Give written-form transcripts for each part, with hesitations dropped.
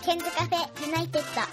ケンズカフェユナイテッド。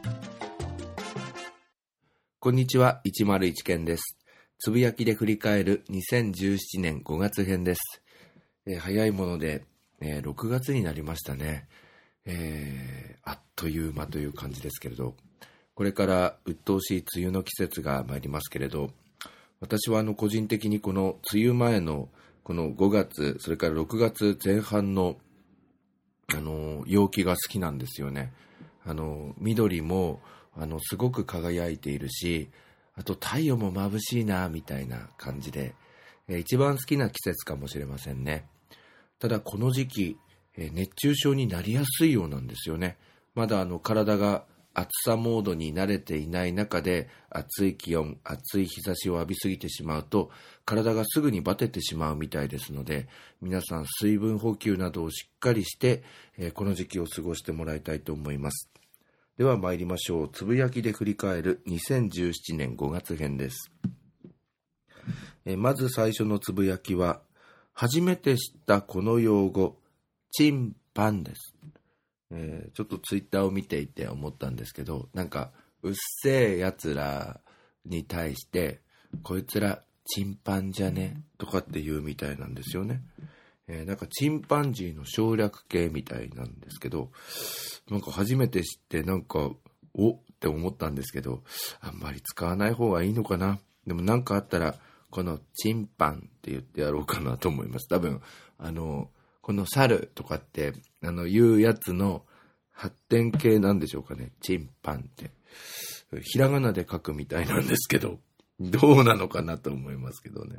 こんにちは、101ケンです。つぶやきで振り返る2017年5月編です。早いもので、6月になりましたね。あっという間という感じですけれど、これから鬱陶しい梅雨の季節が参りますけれど、私は個人的にこの梅雨前のこの5月、それから6月前半の陽気が好きなんですよね。緑もすごく輝いているし、あと太陽も眩しいなみたいな感じで、一番好きな季節かもしれませんね。ただこの時期、熱中症になりやすいようなんですよね。まだ体が暑さモードに慣れていない中で、暑い気温、暑い日差しを浴びすぎてしまうと体がすぐにバテてしまうみたいですので、皆さん水分補給などをしっかりして、この時期を過ごしてもらいたいと思います。では参りましょう。つぶやきで振り返る2017年5月編です。まず最初のつぶやきは、初めて知ったこの用語、チンパンです。ちょっとツイッターを見ていて思ったんですけど、なんかうっせえやつらに対して、こいつらチンパンじゃねとかって言うみたいなんですよね。なんかチンパンジーの省略形みたいなんですけど、なんか初めて知ってなんかおって思ったんですけど、あんまり使わない方がいいのかな。でもなんかあったらこのチンパンって言ってやろうかなと思います。多分この猿とかって言うやつの発展形なんでしょうかね。チンパンってひらがなで書くみたいなんですけど、どうなのかなと思いますけどね。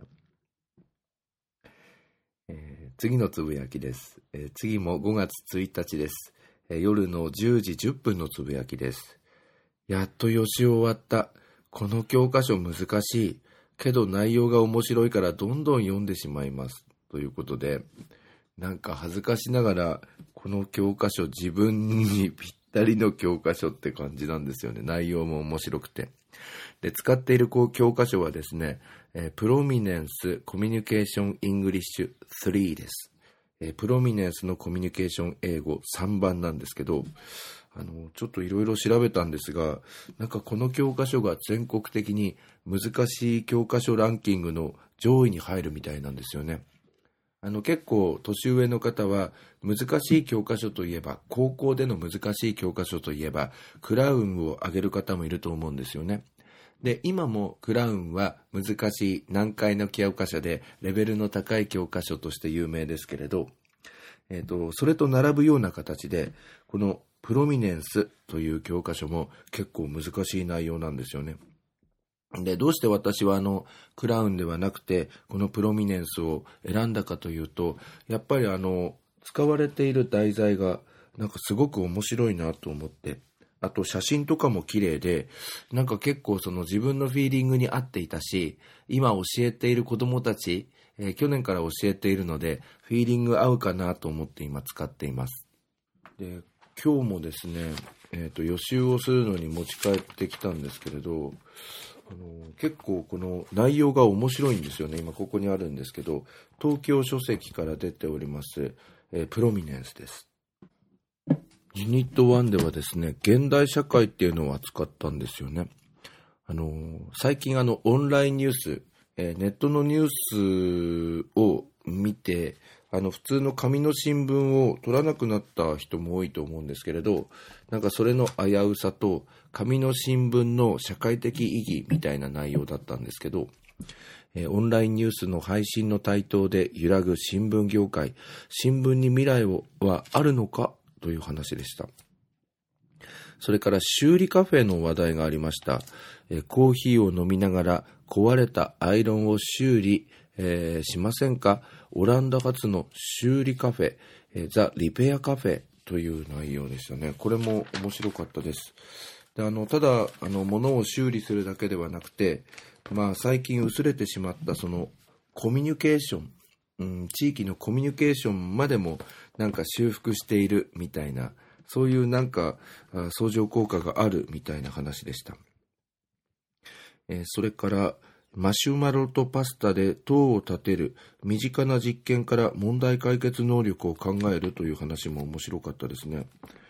次のつぶやきです。次も5月1日です。夜の10時10分のつぶやきです。やっと予習終わった。この教科書難しい。けど内容が面白いからどんどん読んでしまいます。ということで、なんか恥ずかしながらこの教科書自分にぴったりの教科書って感じなんですよね。内容も面白くて。で、使っている教科書はですね、プロミネンスコミュニケーションイングリッシュ3です。プロミネンスのコミュニケーション英語3番なんですけど、ちょっといろいろ調べたんですが、なんかこの教科書が全国的に難しい教科書ランキングの上位に入るみたいなんですよね。結構年上の方は難しい教科書といえば、高校での難しい教科書といえばクラウンを挙げる方もいると思うんですよね。で、今もクラウンは難しい難解の教科書でレベルの高い教科書として有名ですけれど、それと並ぶような形でこのプロミネンスという教科書も結構難しい内容なんですよね。で、どうして私はクラウンではなくてこのプロミネンスを選んだかというと、やっぱり使われている題材がなんかすごく面白いなと思って、あと写真とかも綺麗で、なんか結構その自分のフィーリングに合っていたし、今教えている子どもたち、去年から教えているのでフィーリング合うかなと思って今使っています。で、今日もですね、予習をするのに持ち帰ってきたんですけれど、結構この内容が面白いんですよね。今ここにあるんですけど、東京書籍から出ております、プロミネンスです。ユニット1ではですね、現代社会っていうのを扱ったんですよね。最近オンラインニュース、ネットのニュースを見て、普通の紙の新聞を取らなくなった人も多いと思うんですけれど、なんかそれの危うさと紙の新聞の社会的意義みたいな内容だったんですけど、オンラインニュースの配信の台頭で揺らぐ新聞業界、新聞に未来はあるのかという話でした。それから修理カフェの話題がありました。コーヒーを飲みながら壊れたアイロンを修理、しませんか？オランダ発の修理カフェ、ザ・リペアカフェという内容でしたね。これも面白かったです。で、ただ物を修理するだけではなくて、最近薄れてしまったそのコミュニケーション、地域のコミュニケーションまでもなんか修復しているみたいな、そういうなんか相乗効果があるみたいな話でした。それからマシュマロとパスタで塔を建てる身近な実験から問題解決能力を考えるという話も面白かったですね。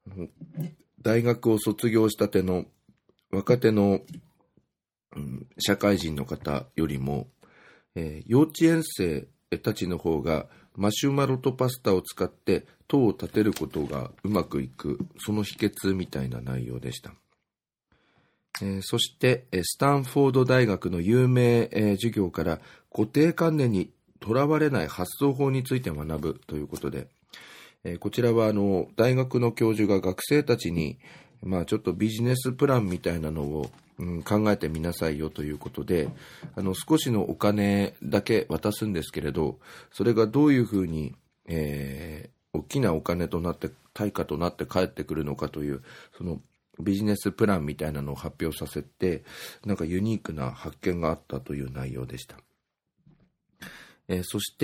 大学を卒業したての若手の、社会人の方よりも、幼稚園生たちの方がマシュマロとパスタを使って塔を立てることがうまくいく、その秘訣みたいな内容でした。そしてスタンフォード大学の有名、授業から固定観念にとらわれない発想法について学ぶということで、こちらは大学の教授が学生たちに、ちょっとビジネスプランみたいなのを、考えてみなさいよということで、少しのお金だけ渡すんですけれど、それがどういうふうに、大きなお金となって対価となって返ってくるのかという、そのビジネスプランみたいなのを発表させて、なんかユニークな発見があったという内容でした。そして、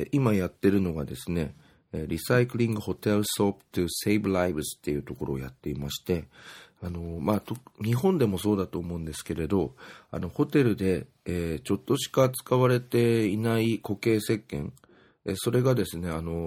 今やってるのがですね、リサイクリングホテルソープ to save lives っていうところをやっていまして、日本でもそうだと思うんですけれど、ホテルで、ちょっとしか使われていない固形石鹸、それがですね、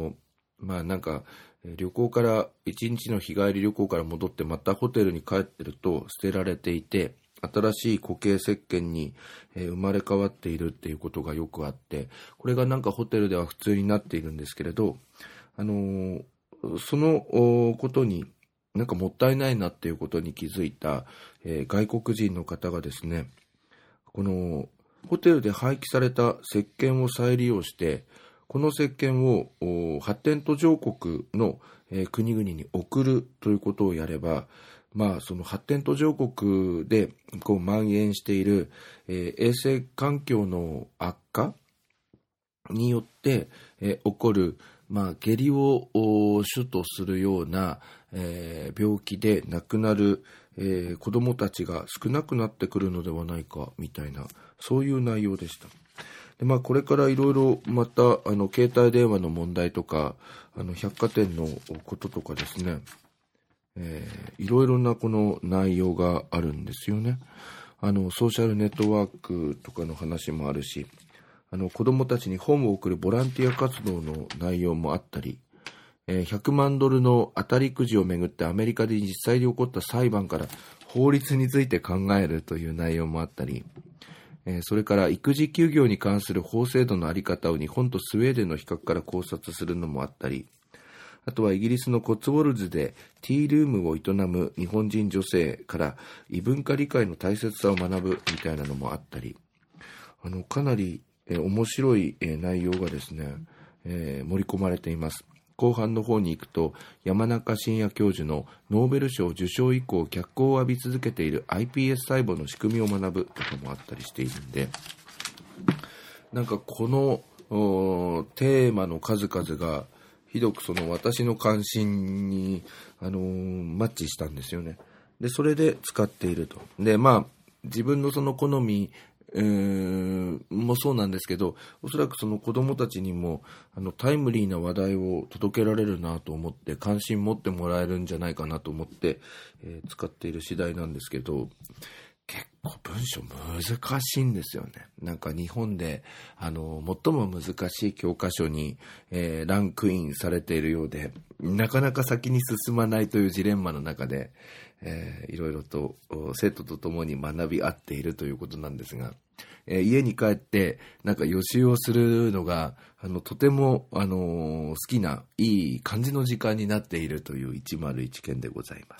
旅行から一日の日帰り旅行から戻ってまたホテルに帰ってると捨てられていて、新しい固形石鹸に生まれ変わっているっていうことがよくあって、これがなんかホテルでは普通になっているんですけれど、そのことになんかもったいないなっていうことに気づいた、外国人の方がですね、このホテルで廃棄された石鹸を再利用して、この石鹸を発展途上国の、国々に送るということをやれば、その発展途上国で蔓延している、衛生環境の悪化によって、起こる、下痢を主とするような、病気で亡くなる、子どもたちが少なくなってくるのではないかみたいな、そういう内容でした。でこれからいろいろまた携帯電話の問題とか百貨店のこととかですね、いろいろなこの内容があるんですよね。ソーシャルネットワークとかの話もあるし、子どもたちに本を送るボランティア活動の内容もあったり、100万ドルの当たりくじをめぐってアメリカで実際に起こった裁判から法律について考えるという内容もあったり、それから育児休業に関する法制度のあり方を日本とスウェーデンの比較から考察するのもあったり、あとはイギリスのコッツウォルズでティールームを営む日本人女性から異文化理解の大切さを学ぶみたいなのもあったり、かなり面白い内容がですね、盛り込まれています。後半の方に行くと、山中伸也教授のノーベル賞受賞以降脚光を浴び続けている iPS 細胞の仕組みを学ぶとかもあったりしているんで、なんかこのテーマの数々がひどくその私の関心に、マッチしたんですよね。でそれで使っていると。で自分のその好みもそうなんですけど、おそらくその子どもたちにもタイムリーな話題を届けられるなと思って、関心持ってもらえるんじゃないかなと思って、使っている次第なんですけど、結構文章難しいんですよね。なんか日本で最も難しい教科書に、ランクインされているようで、なかなか先に進まないというジレンマの中で、いろいろと生徒と共に学び合っているということなんですが、家に帰ってなんか予習をするのがとても好きないい感じの時間になっているという101件でございます。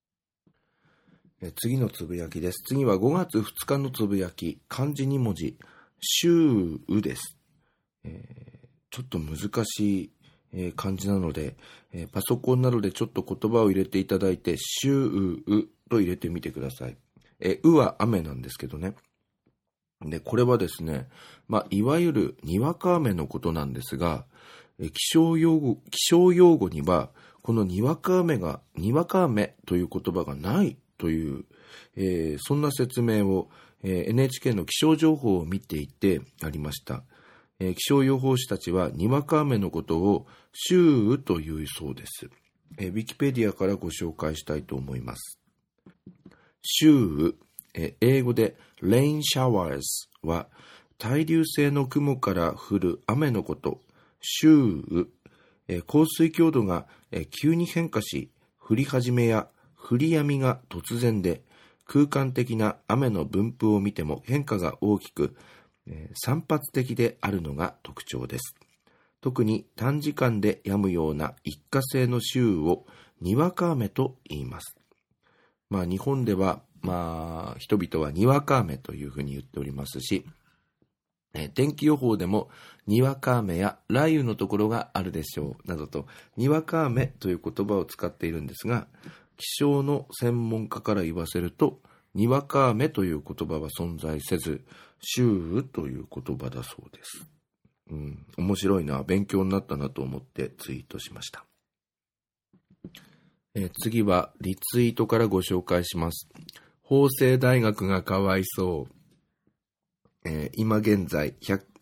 次のつぶやきです。次は5月2日のつぶやき、漢字2文字、週うです。ちょっと難しい漢字なので、パソコンなどでちょっと言葉を入れていただいて、週うと入れてみてください。うは雨なんですけどね。で、これはですね、いわゆるにわか雨のことなんですが、気象用語には、このにわか雨という言葉がないという、そんな説明を、NHK の気象情報を見ていてありました。気象予報士たちはにわか雨のことを週雨というそうです。ウィキペディアからご紹介したいと思います。週雨、英語で rain showers は対流性の雲から降る雨のこと。週雨、降水強度が急に変化し、 降り始めや降り止みが突然で、空間的な雨の分布を見ても変化が大きく、散発的であるのが特徴です。特に短時間で止むような一過性の周雨をにわか雨と言います。日本では、人々はにわか雨というふうに言っておりますし、天気予報でもにわか雨や雷雨のところがあるでしょうなどと、にわか雨という言葉を使っているんですが、気象の専門家から言わせると、にわか雨という言葉は存在せず、周雨という言葉だそうです。面白いな、勉強になったなと思ってツイートしました。次はリツイートからご紹介します。法政大学がかわいそう。今現在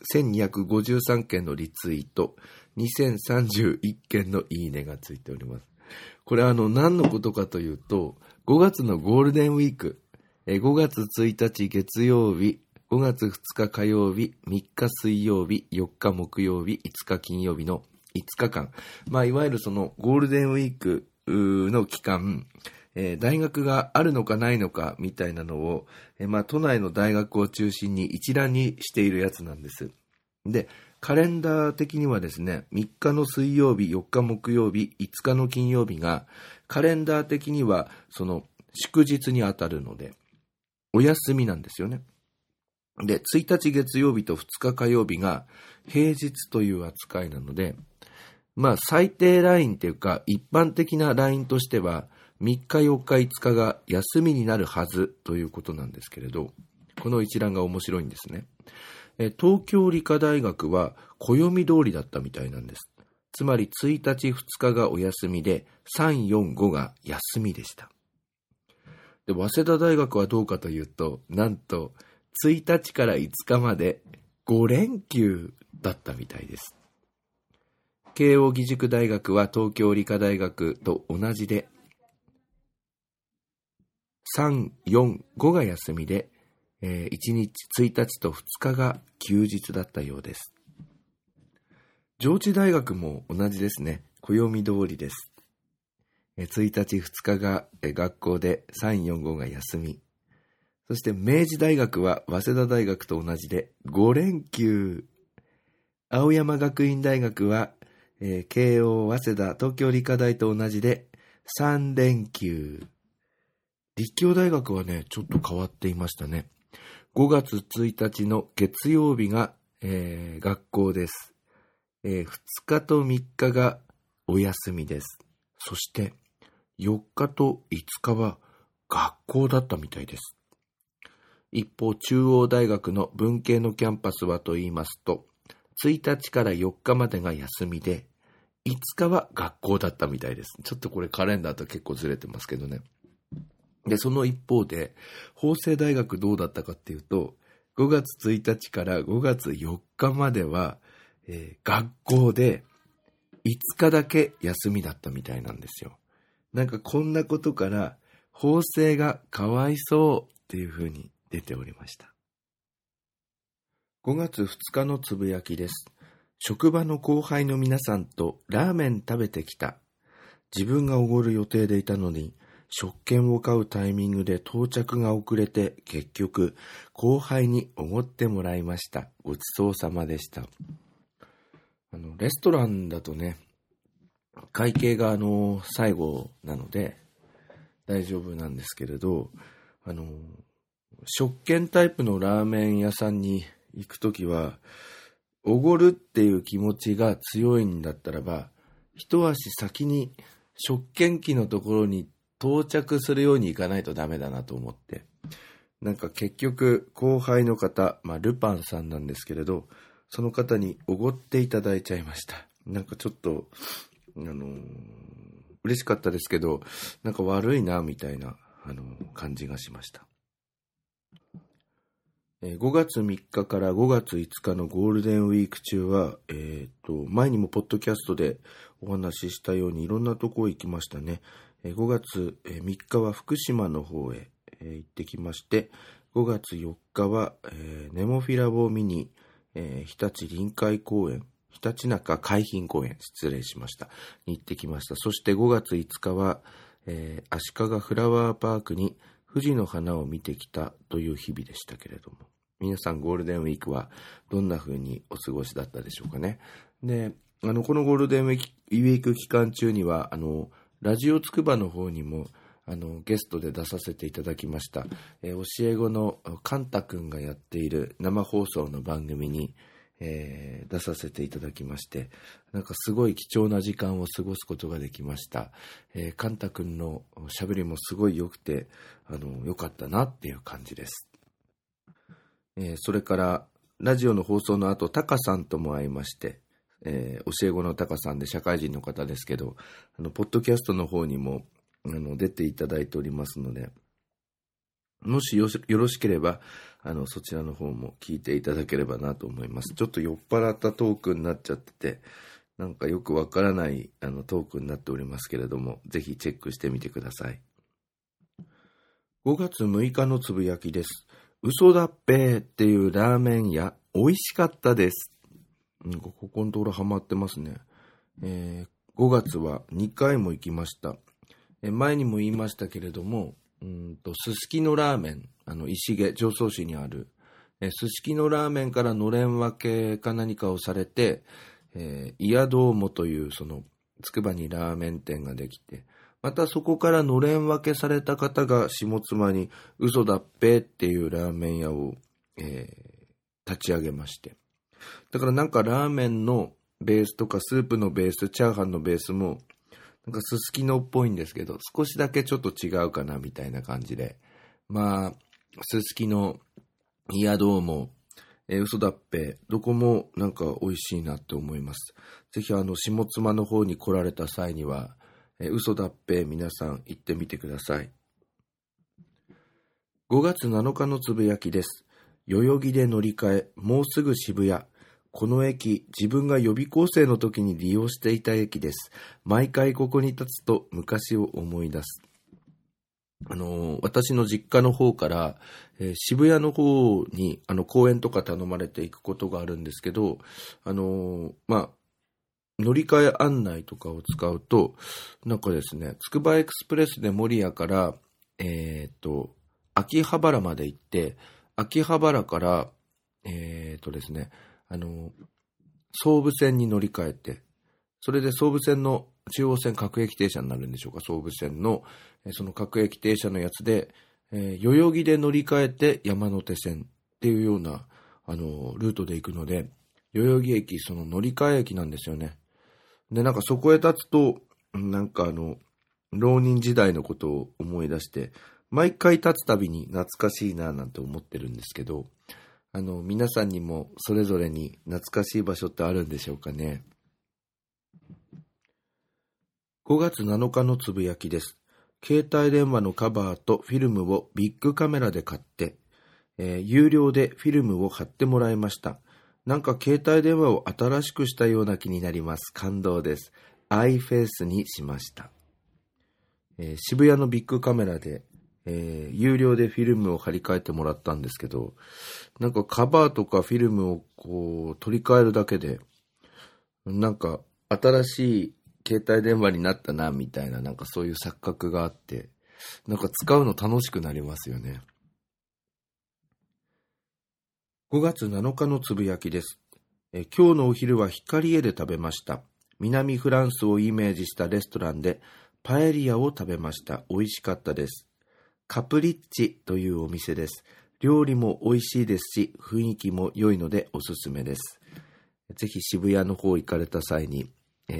1253件のリツイート、2031件のいいねがついております。これ何のことかというと、5月のゴールデンウィーク、5月1日月曜日、5月2日火曜日、3日水曜日、4日木曜日、5日金曜日の5日間、いわゆるそのゴールデンウィークの期間、大学があるのかないのかみたいなのを、都内の大学を中心に一覧にしているやつなんです。で、カレンダー的にはですね、3日の水曜日、4日木曜日、5日の金曜日が、カレンダー的にはその祝日に当たるので、お休みなんですよね。で、1日月曜日と2日火曜日が平日という扱いなので、最低ラインというか、一般的なラインとしては、3日4日5日が休みになるはずということなんですけれど、この一覧が面白いんですね。東京理科大学は暦通りだったみたいなんです。つまり1日2日がお休みで、3、4、5が休みでした。で、早稲田大学はどうかというと、なんと1日から5日まで5連休だったみたいです。慶應義塾大学は東京理科大学と同じで、3、4、5が休みで、1日1日と2日が休日だったようです。上智大学も同じですね。暦通りです。1日2日が学校で、3、4、5が休み。そして明治大学は早稲田大学と同じで5連休。青山学院大学は、慶応、早稲田、東京理科大と同じで3連休。立教大学はね、ちょっと変わっていましたね。5月1日の月曜日が、学校です。2日と3日がお休みです。そして4日と5日は学校だったみたいです。一方、中央大学の文系のキャンパスはと言いますと、1日から4日までが休みで、5日は学校だったみたいです。ちょっとこれカレンダーと結構ずれてますけどね。で、その一方で、法政大学どうだったかっていうと、5月1日から5月4日までは、学校で5日だけ休みだったみたいなんですよ。なんかこんなことから、法政がかわいそうっていう風に出ておりました。5月2日のつぶやきです。職場の後輩の皆さんとラーメン食べてきた。自分がおごる予定でいたのに、食券を買うタイミングで到着が遅れて、結局後輩におごってもらいました。ごちそうさまでした。レストランだとね、会計が最後なので大丈夫なんですけれど、食券タイプのラーメン屋さんに行くときは、おごるっていう気持ちが強いんだったらば、一足先に食券機のところに到着するようにいかないとダメだなと思って、なんか結局後輩の方、ルパンさんなんですけれど、その方におごっていただいちゃいました。なんかちょっと嬉しかったですけど、なんか悪いなみたいな感じがしました。5月3日から5月5日のゴールデンウィーク中は、前にもポッドキャストでお話ししたようにいろんなとこ行きましたね。5月3日は福島の方へ行ってきまして、5月4日はネモフィラボを見に日立臨海公園、ひたちなか海浜公園、失礼しました、に行ってきました。そして5月5日は、 足利フラワーパークに富士の花を見てきたという日々でしたけれども、皆さんゴールデンウィークはどんな風にお過ごしだったでしょうかね。で、このゴールデンウィーク期間中にはラジオつくばの方にもゲストで出させていただきました、教え子のカンタくんがやっている生放送の番組に、出させていただきまして、なんかすごい貴重な時間を過ごすことができました。カンタくんの喋りもすごい良くて良かったなっていう感じです。それからラジオの放送の後、タカさんとも会いまして、教え子のタカさんで社会人の方ですけど、ポッドキャストの方にも出ていただいておりますので、もしよろしければそちらの方も聞いていただければなと思います。ちょっと酔っ払ったトークになっちゃってて、なんかよくわからないトークになっておりますけれども、ぜひチェックしてみてください。5月6日のつぶやきです。嘘だっぺーっていうラーメン屋美味しかったです。ここのところハマってますね。5月は2回も行きました。前にも言いましたけれども、すすきのラーメン、石毛、常総市にある、すすきのラーメンからのれん分けか何かをされて、いやどうもというつくばにラーメン店ができて、またそこからのれん分けされた方が下妻に嘘だっぺっていうラーメン屋を、立ち上げまして、だからなんかラーメンのベースとかスープのベース、チャーハンのベースもなんかすすきのっぽいんですけど、少しだけちょっと違うかなみたいな感じで、まあすすきの、いやどうも、嘘だっぺ、どこもなんか美味しいなって思います。ぜひ下妻の方に来られた際には、嘘だっぺ皆さん行ってみてください。5月7日のつぶやきです。代々木で乗り換え、もうすぐ渋谷。この駅、自分が予備校生の時に利用していた駅です。毎回ここに立つと昔を思い出す。私の実家の方から、渋谷の方に公園とか頼まれていくことがあるんですけど、乗り換え案内とかを使うと、なんかですね、つくばエクスプレスで守谷から秋葉原まで行って、秋葉原からですね、総武線に乗り換えて、それで総武線の中央線各駅停車になるんでしょうか、総武線のその各駅停車のやつで、代々木で乗り換えて山手線っていうようなルートで行くので、代々木駅その乗り換え駅なんですよね。でなんかそこへ立つとなんか浪人時代のことを思い出して、毎回立つたびに懐かしいななんて思ってるんですけど、皆さんにもそれぞれに懐かしい場所ってあるんでしょうかね。5月7日のつぶやきです。携帯電話のカバーとフィルムをビッグカメラで買って、有料でフィルムを貼ってもらいました。なんか携帯電話を新しくしたような気になります。感動です。iFace にしました。渋谷のビッグカメラで有料でフィルムを貼り替えてもらったんですけど、なんかカバーとかフィルムをこう取り替えるだけでなんか新しい携帯電話になったなみたいな、なんかそういう錯覚があって、なんか使うの楽しくなりますよね。5月7日のつぶやきです。今日のお昼は光栄で食べました。南フランスをイメージしたレストランでパエリアを食べました。美味しかったです。カプリッチというお店です。料理も美味しいですし、雰囲気も良いのでおすすめです。ぜひ渋谷の方行かれた際に、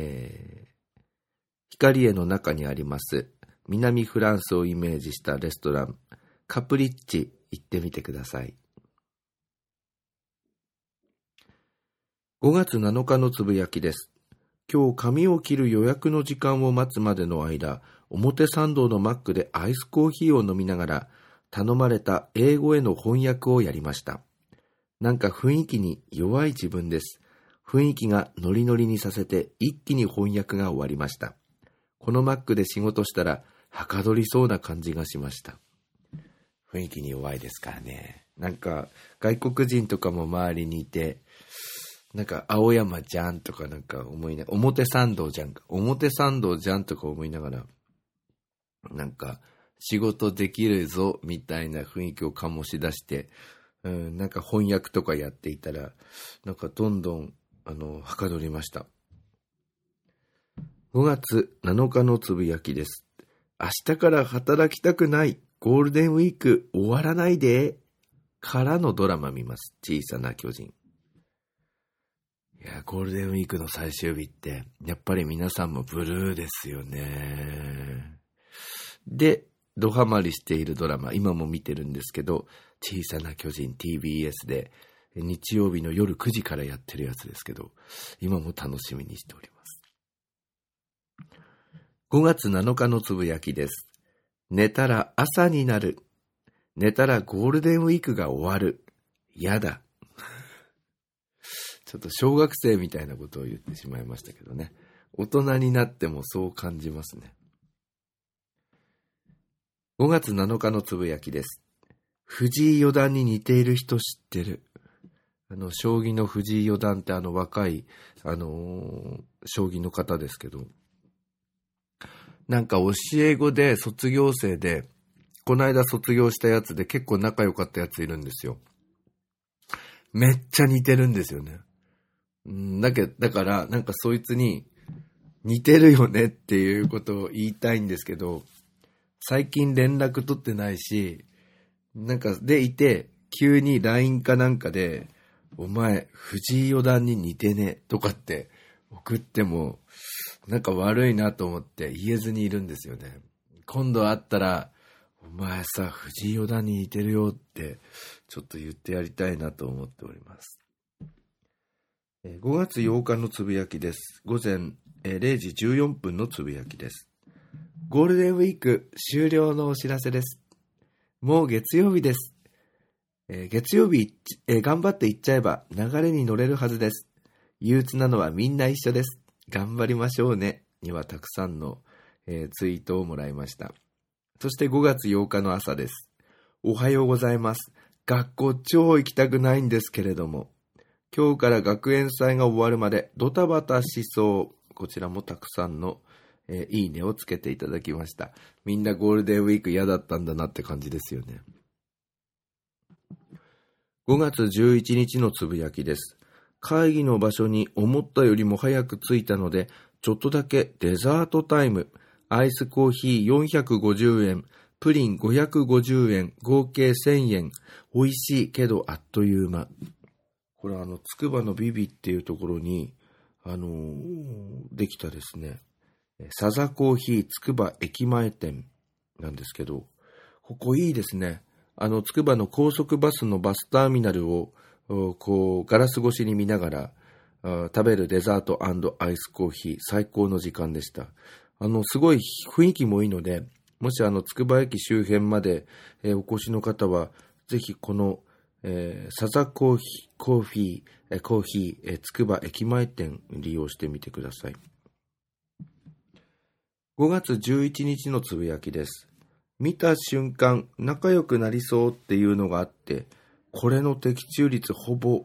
光栄の中にあります南フランスをイメージしたレストランカプリッチ行ってみてください。5月7日のつぶやきです。今日髪を切る予約の時間を待つまでの間、表参道のマックでアイスコーヒーを飲みながら頼まれた英語への翻訳をやりました。なんか雰囲気に弱い自分です。雰囲気がノリノリにさせて一気に翻訳が終わりました。このマックで仕事したらはかどりそうな感じがしました。雰囲気に弱いですからね。なんか外国人とかも周りにいて、なんか青山じゃんとかなんか思いながら、表参道じゃんとか思いながら、 なんか仕事できるぞみたいな雰囲気を醸し出して、なんか翻訳とかやっていたら、なんかどんどんはかどりました。5月7日のつぶやきです。明日から働きたくない。ゴールデンウィーク終わらないで。からのドラマ見ます。小さな巨人。いや、ゴールデンウィークの最終日って、やっぱり皆さんもブルーですよね。で、ドハマりしているドラマ、今も見てるんですけど、小さな巨人 TBS で、日曜日の夜9時からやってるやつですけど、今も楽しみにしております。5月7日のつぶやきです。寝たら朝になる。寝たらゴールデンウィークが終わる。やだ。ちょっと小学生みたいなことを言ってしまいましたけどね。大人になってもそう感じますね。5月7日のつぶやきです。藤井四段に似ている人知ってる。将棋の藤井四段って若い、将棋の方ですけど、なんか教え子で卒業生で、この間卒業したやつで結構仲良かったやついるんですよ。めっちゃ似てるんですよね。だからなんかそいつに似てるよねっていうことを言いたいんですけど、最近連絡取ってないし、なんかでいて急に LINE かなんかでお前藤井四段に似てねとかって送ってもなんか悪いなと思って言えずにいるんですよね。今度会ったらお前さ藤井四段に似てるよってちょっと言ってやりたいなと思っております。5月8日のつぶやきです。午前0時14分のつぶやきです。ゴールデンウィーク終了のお知らせです。もう月曜日です。月曜日、頑張っていっちゃえば流れに乗れるはずです。憂鬱なのはみんな一緒です。頑張りましょうね。にはたくさんの、ツイートをもらいました。そして5月8日の朝です。おはようございます。学校超行きたくないんですけれども、今日から学園祭が終わるまでドタバタしそう。こちらもたくさんの、いいねをつけていただきました。みんなゴールデンウィーク嫌だったんだなって感じですよね。5月11日のつぶやきです。会議の場所に思ったよりも早く着いたので、ちょっとだけデザートタイム。アイスコーヒー450円、プリン550円、合計1000円。美味しいけどあっという間。これつくばのビビっていうところに、できたですね、サザコーヒーつくば駅前店なんですけど、ここいいですね。つくばの高速バスのバスターミナルをこうガラス越しに見ながら食べるデザート&アイスコーヒー、最高の時間でした。すごい雰囲気もいいので、もしつくば駅周辺まで、お越しの方はぜひこのサザコーヒーつくば駅前店利用してみてください。5月11日のつぶやきです。見た瞬間仲良くなりそうっていうのがあって、これの的中率ほぼ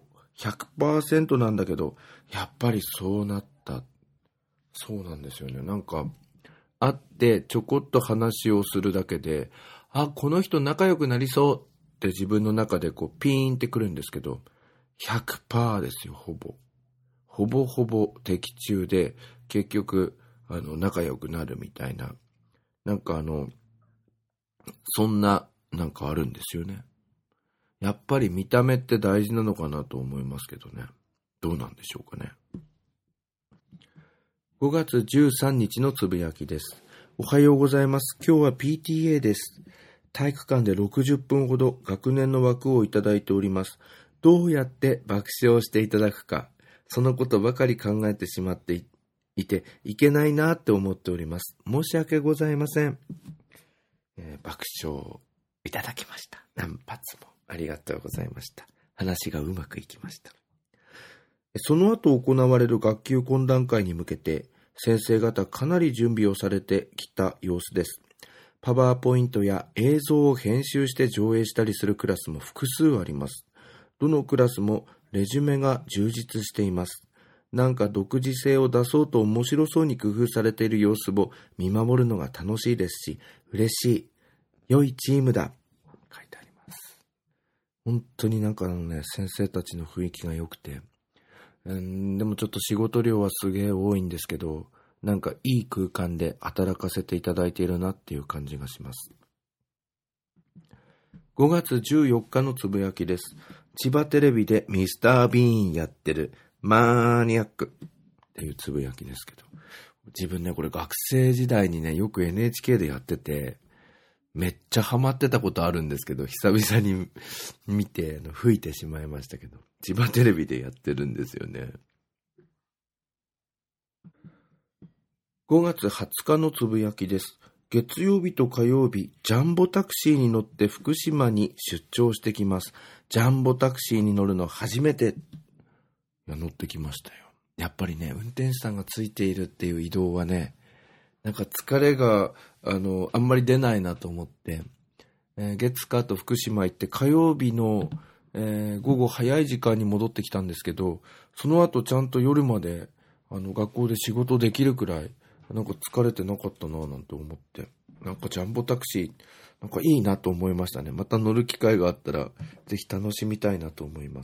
100% なんだけど、やっぱりそうなった。そうなんですよね。なんか会ってちょこっと話をするだけで、この人仲良くなりそうって自分の中でこうピーンってくるんですけど、100% ですよ。ほぼ的中で結局仲良くなるみたいな、なんかそんななんかあるんですよね。やっぱり見た目って大事なのかなと思いますけどね。どうなんでしょうかね。5月13日のつぶやきです。おはようございます。今日は PTA です。体育館で60分ほど学年の枠をいただいております。どうやって爆笑していただくか、そのことばかり考えてしまっていていけないなって思っております。申し訳ございません。爆笑いただきました。何発もありがとうございました。話がうまくいきました。その後行われる学級懇談会に向けて、先生方かなり準備をされてきた様子です。パワーポイントや映像を編集して上映したりするクラスも複数あります。どのクラスもレジュメが充実しています。 なんか独自性を出そうと面白そうに工夫されている様子を見守るのが楽しいですし、嬉しい、良いチームだ、書いてあります。本当になんか先生たちの雰囲気が良くて、でもちょっと仕事量はすげえ多いんですけど、なんかいい空間で働かせていただいているなっていう感じがします。5月14日のつぶやきです。千葉テレビでミスター・ビーンやってるマニアックっていうつぶやきですけど、自分ねこれ学生時代にねよく NHK でやっててめっちゃハマってたことあるんですけど、久々に見て吹いてしまいましたけど、千葉テレビでやってるんですよね。5月20日のつぶやきです。月曜日と火曜日、ジャンボタクシーに乗って福島に出張してきます。ジャンボタクシーに乗るの初めて。乗ってきましたよ。やっぱりね、運転手さんがついているっていう移動はね、なんか疲れがあんまり出ないなと思って、月火と福島行って火曜日の、午後早い時間に戻ってきたんですけど、その後ちゃんと夜まで学校で仕事できるくらいなんか疲れてなかったななんて思って、なんかジャンボタクシーなんかいいなと思いましたね。また乗る機会があったらぜひ楽しみたいなと思います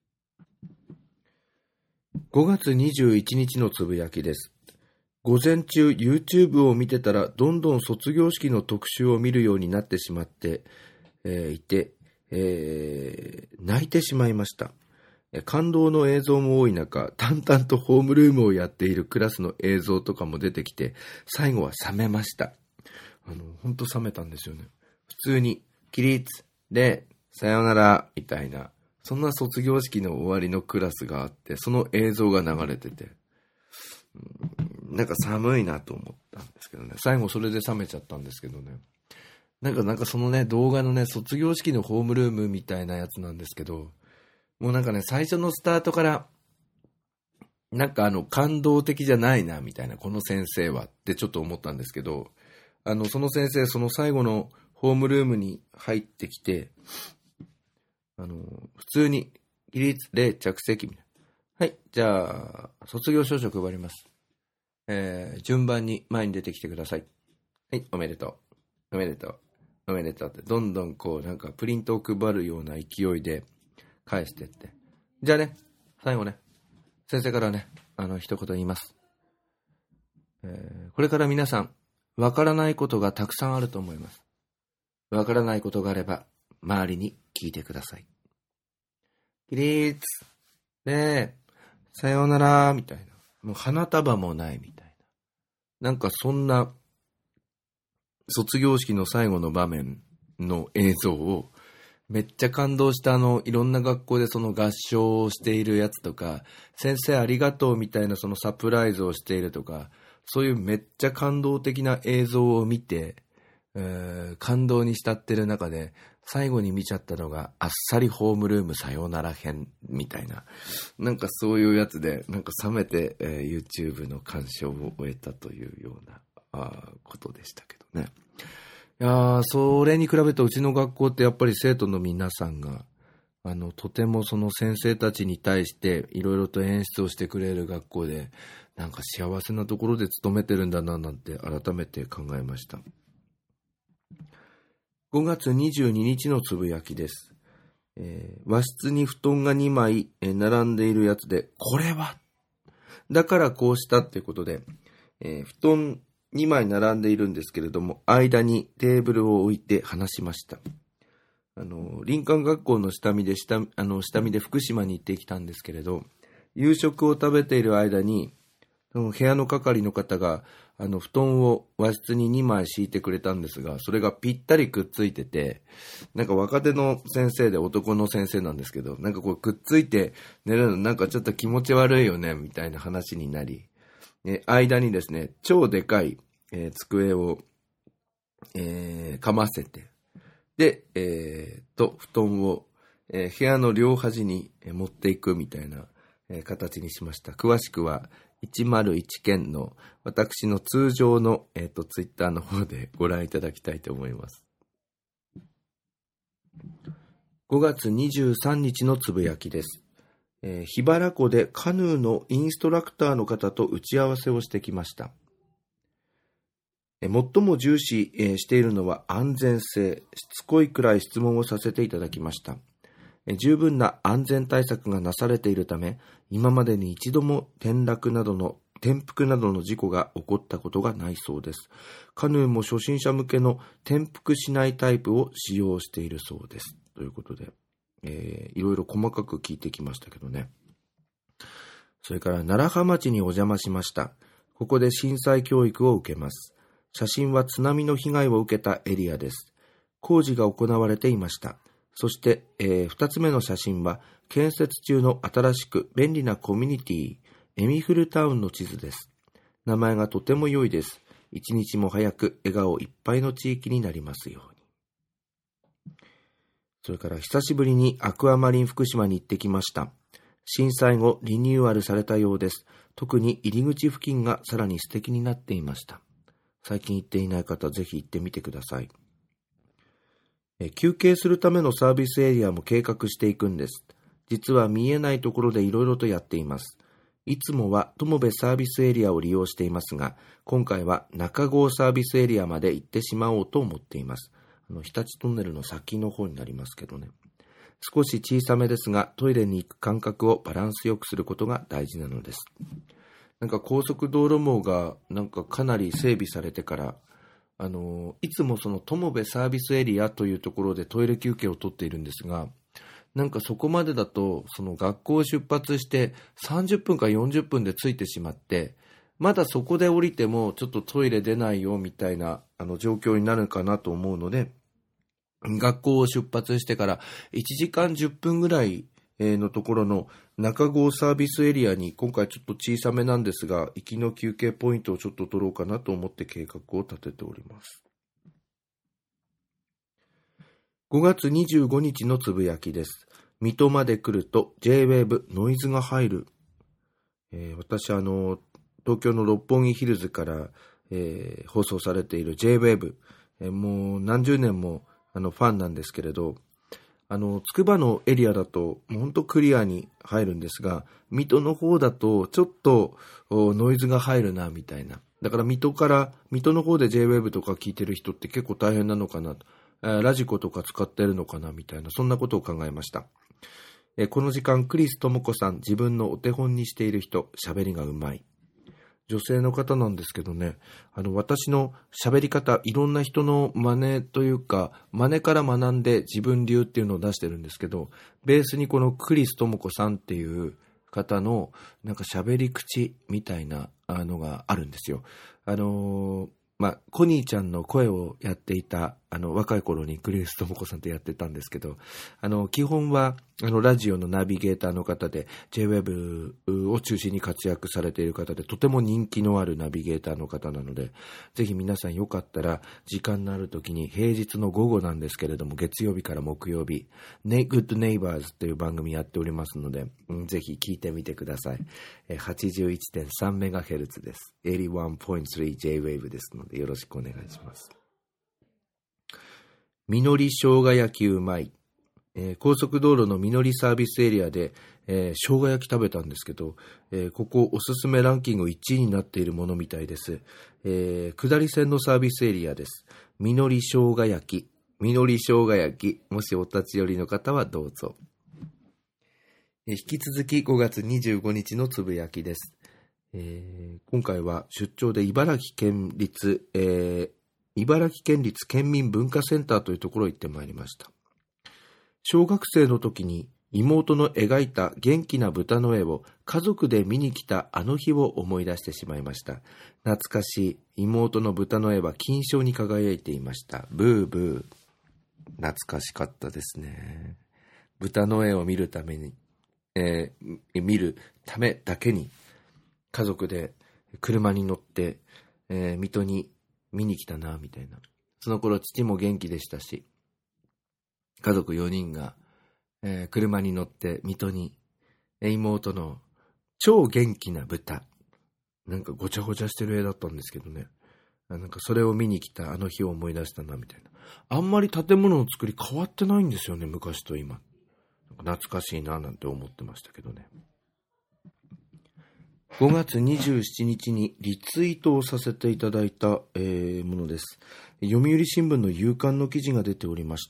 。5月21日のつぶやきです。午前中 YouTube を見てたらどんどん卒業式の特集を見るようになってしまっていて、泣いてしまいました。感動の映像も多い中、淡々とホームルームをやっているクラスの映像とかも出てきて、最後は冷めました。ほんと冷めたんですよね。普通に起立でさよならみたいな、そんな卒業式の終わりのクラスがあって、その映像が流れてて、なんか寒いなと思ったんですけどね。最後それで冷めちゃったんですけどね。なんかそのね動画のね卒業式のホームルームみたいなやつなんですけど、もうなんかね最初のスタートからなんか感動的じゃないなみたいな、この先生はってちょっと思ったんですけど、その先生その最後のホームルームに入ってきて、普通に起立礼着席みたいな、はい、じゃあ卒業証書配ります、順番に前に出てきてください、はい、おめでとうおめでとうおめでとうってどんどんこうなんかプリントを配るような勢いで返してって、じゃあね最後ね先生からね一言言います、これから皆さんわからないことがたくさんあると思います。わからないことがあれば周りに聞いてください。起立ねえさようならみたいな、もう花束もないみたいな、なんかそんな卒業式の最後の場面の映像をめっちゃ感動したいろんな学校でその合唱をしているやつとか、先生ありがとうみたいなそのサプライズをしているとか、そういうめっちゃ感動的な映像を見て、感動に浸ってる中で最後に見ちゃったのがあっさりホームルームさよなら編みたいな、なんかそういうやつでなんか冷めて、YouTube の鑑賞を終えたというようなことでしたけどね。いやそれに比べてうちの学校ってやっぱり生徒の皆さんがとてもその先生たちに対していろいろと演出をしてくれる学校で、なんか幸せなところで勤めてるんだななんて改めて考えました。5月22日のつぶやきです。和室に布団が2枚、並んでいるやつで、これはだからこうしたってことで、布団2枚並んでいるんですけれども、間にテーブルを置いて話しました。林間学校の下見で福島に行ってきたんですけれど、夕食を食べている間に部屋の係の方が布団を和室に2枚敷いてくれたんですが、それがぴったりくっついてて、なんか若手の先生で男の先生なんですけど、なんかこうくっついて寝るのなんかちょっと気持ち悪いよねみたいな話になり、間にですね超でかい、机を、かませて、で、布団を、部屋の両端に持っていくみたいな、形にしました。詳しくは101件の私の通常の、ツイッターの方でご覧いただきたいと思います。5月23日のつぶやきです。 桧原湖でカヌーのインストラクターの方と打ち合わせをしてきました。最も重視しているのは安全性。しつこいくらい質問をさせていただきました。十分な安全対策がなされているため、今までに一度も転覆などの事故が起こったことがないそうです。カヌーも初心者向けの転覆しないタイプを使用しているそうです。ということで、いろいろ細かく聞いてきましたけどね。それから楢葉町にお邪魔しました。ここで震災教育を受けます。写真は津波の被害を受けたエリアです。工事が行われていました。そして、2つ目の写真は建設中の新しく便利なコミュニティ、エミフルタウンの地図です。名前がとても良いです。一日も早く笑顔いっぱいの地域になりますように。それから久しぶりにアクアマリン福島に行ってきました。震災後リニューアルされたようです。特に入り口付近がさらに素敵になっていました。最近行っていない方ぜひ行ってみてください。休憩するためのサービスエリアも計画していくんです。実は見えないところでいろいろとやっています。いつもは友部サービスエリアを利用していますが、今回は中郷サービスエリアまで行ってしまおうと思っています。日立トンネルの先の方になりますけどね。少し小さめですが、トイレに行く間隔をバランスよくすることが大事なのです。なんか高速道路網がかなり整備されてから、いつもその友部サービスエリアというところでトイレ休憩を取っているんですが、そこまでだとその学校を出発して30分か40分で着いてしまって、まだそこで降りてもちょっとトイレ出ないよみたいな状況になるかなと思うので、学校を出発してから1時間10分ぐらいのところの中郷サービスエリアに今回ちょっと小さめなんですが、行きの休憩ポイントをちょっと取ろうかなと思って計画を立てております。5月25日のつぶやきです。水戸まで来ると J-Wave ノイズが入る。私東京の六本木ヒルズから、放送されている J-Wave、もう何十年もファンなんですけれど、つくばのエリアだともうほんとクリアに入るんですが、水戸の方だとちょっとノイズが入るなみたいな。だから水戸の方で J-Wave とか聞いてる人って結構大変なのかなと。ラジコとか使ってるのかなみたいな、そんなことを考えました。この時間、クリス智子さん、自分のお手本にしている人、喋りがうまい。女性の方なんですけどね、私の喋り方、いろんな人の真似というか、真似から学んで自分流っていうのを出してるんですけど、ベースにこのクリス智子さんっていう方の喋り口みたいなのがあるんですよ。コニーちゃんの声をやっていた若い頃にクリス智子さんとやってたんですけど、基本はラジオのナビゲーターの方で J-Wave を中心に活躍されている方で、とても人気のあるナビゲーターの方なので、ぜひ皆さんよかったら時間のある時に、平日の午後なんですけれども、月曜日から木曜日Good Neighbors という番組やっておりますので、ぜひ聞いてみてください。81.3MHz です。 81.3 J-Wave ですのでよろしくお願いします。みのり生姜焼きうまい。高速道路のみのりサービスエリアで、生姜焼き食べたんですけど、ここおすすめランキング1位になっているものみたいです。下り線のサービスエリアです。みのり生姜焼き。みのり生姜焼き。もしお立ち寄りの方はどうぞ。引き続き5月25日のつぶやきです。今回は出張で茨城県立県民文化センターというところに行ってまいりました。小学生の時に妹の描いた元気な豚の絵を家族で見に来たあの日を思い出してしまいました。懐かしい妹の豚の絵は金賞に輝いていました。ブーブー。懐かしかったですね。豚の絵を見るためだけに家族で車に乗って、水戸に見に来たなみたいな。その頃父も元気でしたし、家族4人が、車に乗って水戸に、妹の超元気な豚、ごちゃごちゃしてる絵だったんですけどね、それを見に来たあの日を思い出したなみたいな。あんまり建物の作り変わってないんですよね、昔と今。 懐かしいななんて思ってましたけどね。5月27日にリツイートをさせていただいた、ものです。読売新聞の夕刊の記事が出ておりました。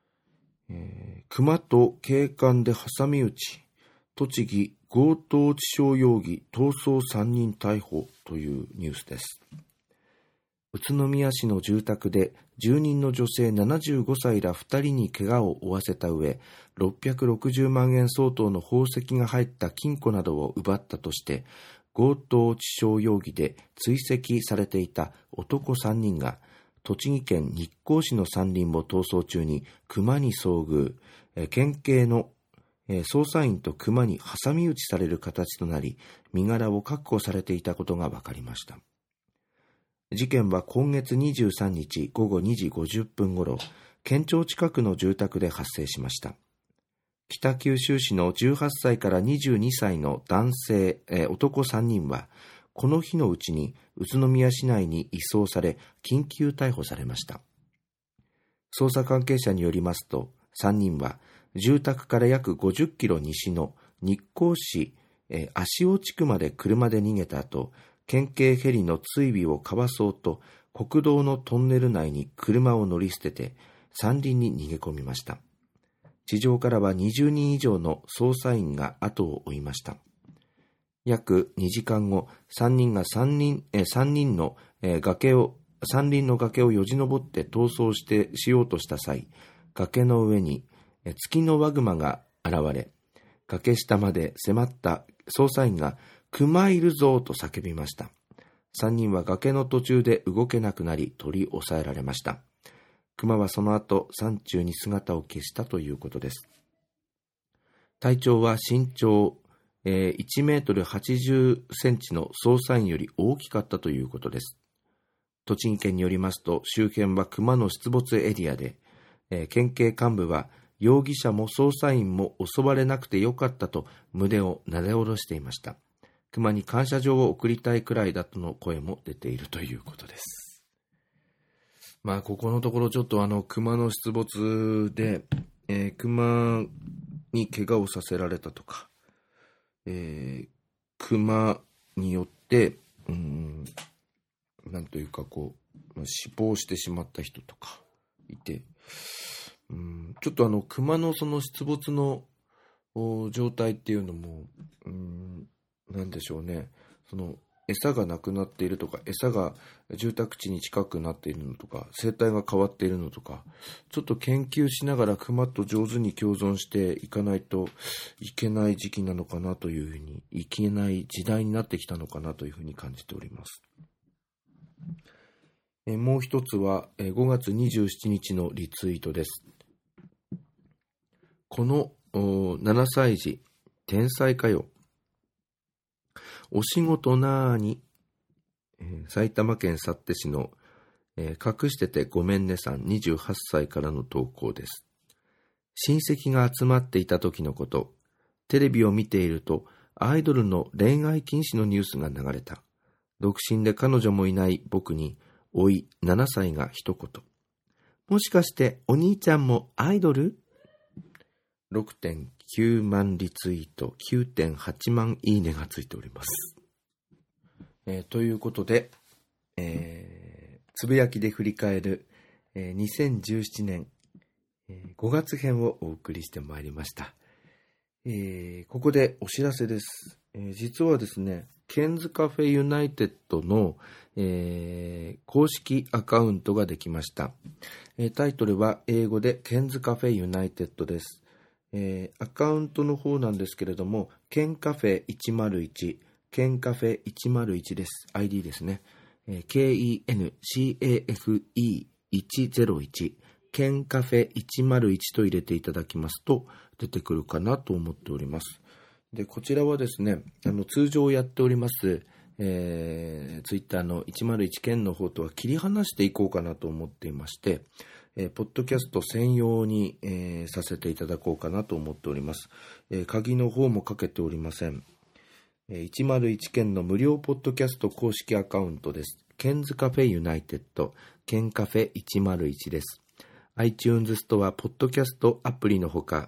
熊と警官で挟み撃ち、栃木強盗致傷容疑逃走3人逮捕というニュースです。宇都宮市の住宅で住人の女性75歳ら2人に怪我を負わせた上、660万円相当の宝石が入った金庫などを奪ったとして、強盗致傷容疑で追跡されていた男3人が、栃木県日光市の山林を逃走中に熊に遭遇、県警の捜査員と熊に挟み撃ちされる形となり、身柄を確保されていたことが分かりました。事件は今月23日午後2時50分ごろ、県庁近くの住宅で発生しました。北九州市の18歳から22歳の男性、男3人は、この日のうちに宇都宮市内に移送され、緊急逮捕されました。捜査関係者によりますと、3人は住宅から約50キロ西の日光市、足尾地区まで車で逃げた後、県警ヘリの追尾をかわそうと国道のトンネル内に車を乗り捨てて山林に逃げ込みました。地上からは20人以上の捜査員が後を追いました。約2時間後、3人が山林の崖をよじ登って逃走しようとした際、崖の上にツキノワグマが現れ、崖下まで迫った捜査員が熊いるぞと叫びました。3人は崖の途中で動けなくなり取り押さえられました。熊はその後山中に姿を消したということです。体長は身長1メートル80センチの捜査員より大きかったということです。栃木県によりますと、周辺は熊の出没エリアで、県警幹部は容疑者も捜査員も襲われなくてよかったと胸をなで下ろしていました。熊に感謝状を送りたいくらいだとの声も出ているということです。ここのところちょっと熊の出没で、熊に怪我をさせられたとか、熊によってなんというか死亡してしまった人とかいて、ちょっと熊のその出没の状態っていうのもなんでしょうね、その餌がなくなっているとか、餌が住宅地に近くなっているのとか、生態が変わっているのとか、ちょっと研究しながら熊と上手に共存していかないといけない時期なのかなというふうに、いけない時代になってきたのかなというふうに感じております。もう一つは5月27日のリツイートです。この7歳児、天才かよ。お仕事なーに、埼玉県幸手市の、隠しててごめんねさん28歳からの投稿です。親戚が集まっていた時のこと、テレビを見ているとアイドルの恋愛禁止のニュースが流れた。独身で彼女もいない僕に、おい7歳が一言。もしかしてお兄ちゃんもアイドル？ 6.9 万リツイート、9.8 万いいねがついております。ということで、つぶやきで振り返る、2017年、5月編をお送りしてまいりました。ここでお知らせです。実はですね、ケンズカフェユナイテッドの、公式アカウントができました。タイトルは英語でケンズカフェユナイテッドです。アカウントの方なんですけれども、ケンカフェ101、ケンカフェ101です。ID ですね。KENCAFE101、ケンカフェ101と入れていただきますと出てくるかなと思っております。で、こちらはですね、通常やっております、ツイッターの101件の方とは切り離していこうかなと思っていまして、ポッドキャスト専用に、させていただこうかなと思っております。鍵の方もかけておりません。101件の無料ポッドキャスト公式アカウントです。ケンズカフェユナイテッド、ケンカフェ101です。iTunes ストア、ポッドキャストアプリのほか、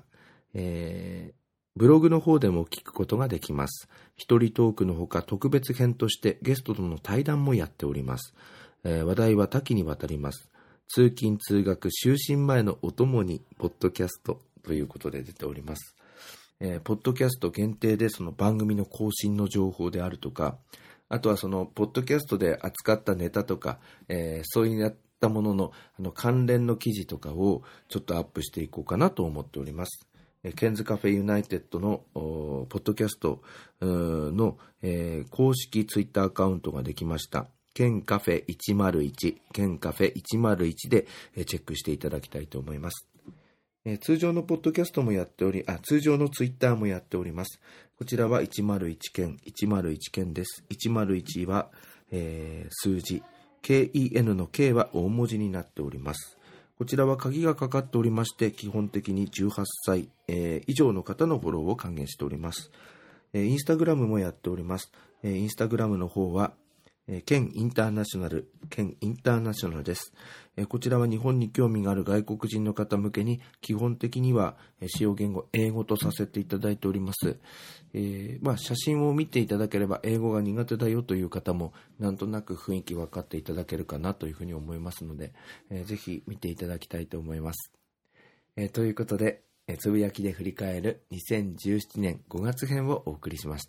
ブログの方でも聞くことができます。一人トークのほか特別編としてゲストとの対談もやっております。話題は多岐にわたります。通勤通学就寝前のお供にポッドキャストということで出ております。ポッドキャスト限定でその番組の更新の情報であるとか、あとはそのポッドキャストで扱ったネタとか、そういったものの関連の記事とかをちょっとアップしていこうかなと思っております。ケンズカフェユナイテッドのポッドキャストの、公式ツイッターアカウントができました。ケンカフェ101、ケンカフェ101でチェックしていただきたいと思います。通常のポッドキャストもやっており、通常のツイッターもやっております。こちらは101件です。101は、数字、KEN の K は大文字になっております。こちらは鍵がかかっておりまして、基本的に18歳、以上の方のフォローを還元しております。インスタグラムもやっております。インスタグラムの方は、ケンインターナショナルです。こちらは日本に興味がある外国人の方向けに、基本的には使用言語英語とさせていただいております。写真を見ていただければ英語が苦手だよという方もなんとなく雰囲気分かっていただけるかなというふうに思いますので、ぜひ見ていただきたいと思います。ということで、つぶやきで振り返る2017年5月編をお送りしました。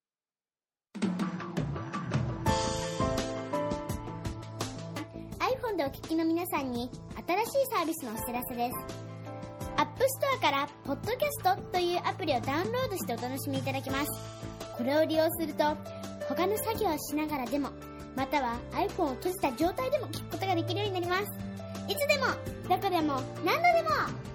お聞きの皆さんに新しいサービスのお知らせです。アップストアからポッドキャストというアプリをダウンロードしてお楽しみいただけます。これを利用すると他の作業をしながらでも、または iPhone を閉じた状態でも聞くことができるようになります。いつでもどこでも何度でも。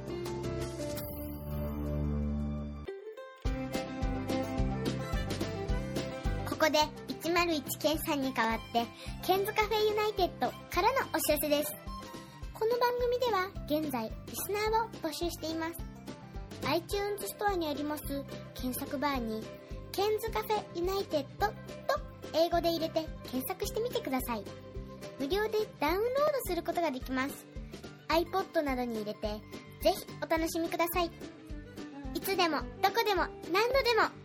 ここで101ケンさんに代わってケンズカフェユナイテッドからのお知らせです。この番組では現在リスナーを募集しています。 iTunes ストアにあります検索バーにケンズカフェユナイテッドと英語で入れて検索してみてください。無料でダウンロードすることができます。 iPod などに入れてぜひお楽しみください。いつでもどこでも何度でも